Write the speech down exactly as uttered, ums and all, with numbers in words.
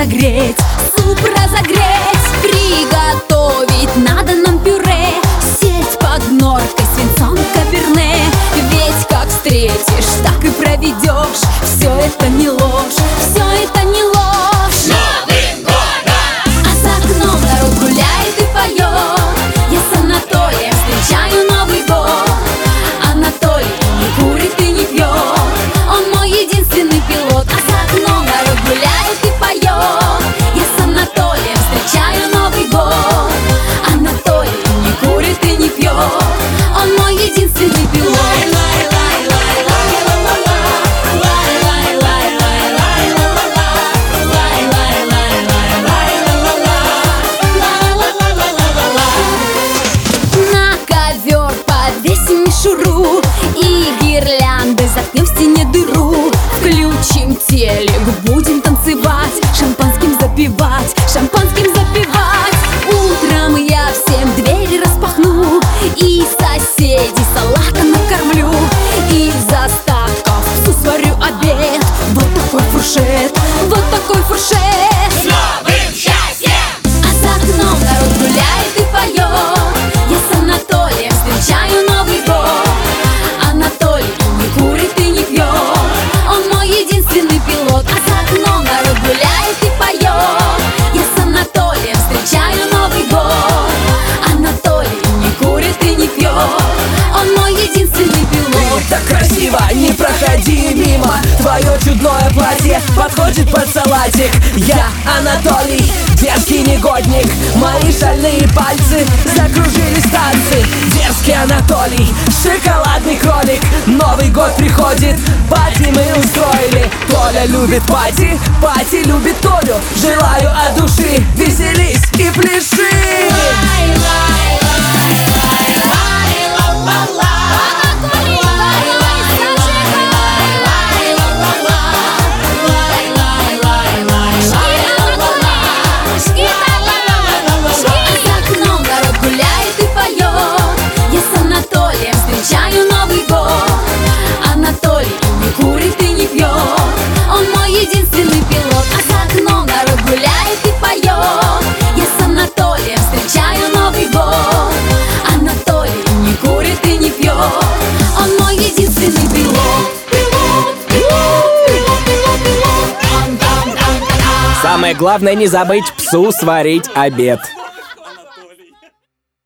разогреть, суп разогреть. Приготовить надо нам пюре, сеть под норкой, свинцом каберне. Ведь как встретишь, так и проведешь. Все это не ложь, все это не ложь. Новым годом! А за окном народ гуляет и поет. Я с Анатолием встречаю Новый год. Анатолий не курит и не пьет, он мой единственный пилот. А за окном народ гуляет и поет. Я с Анатолием встречаю Новый год. Анатолий не курит и не пьет, он мой единственный пилот. Повесим мишуру и гирлянды, заткнем в стене дыру. Включим телек, будем танцевать, шампанским запивать, шампанским запивать. Утром я всем двери распахну и соседей салатом накормлю. И за ставков сварю обед. Вот такой фуршет, вот такой фуршет. С новым счастьем! А за окном народ гуляет и поет. Я с Анатолием встречаю Новый год. Анатолий не курит и не пьет, он мой единственный пилот. А за окном народ гуляет и поет. Я с Анатолием встречаю Новый год. Анатолий не курит и не пьет, он мой единственный пилот. Ты так красиво, не проходи мимо. Твое чудное платье подходит под салатик. Я Анатолий, дерзкий негодник. Мои шальные пальцы закружились танцы. Дерзкий Анатолий, шоколадный кролик. Новый год приходит, пати мы устроили. Толя любит пати, пати любит Толю. Желаю от души, веселись и пляши. Встречаю Новый год. Анатолий не курит и не пьет, он мой единственный пилот. А за окном народ гуляет и поет. Я с Анатолием встречаю Новый год. Анатолий не курит и не пьет, он мой единственный пилот. Пилот, пилот, пилот, пилот, пилот. Самое главное не забыть псу сварить обед.